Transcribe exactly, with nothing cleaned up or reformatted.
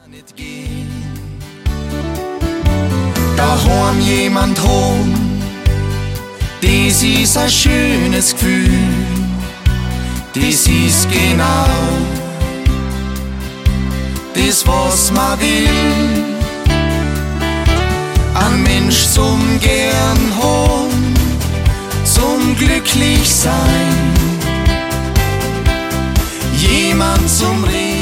Nicht gehen. Da horn jemand rum, das ist ein schönes Gefühl, das ist genau das, was man will. Ein Mensch zum gern haben, zum glücklich sein, jemand zum Reden.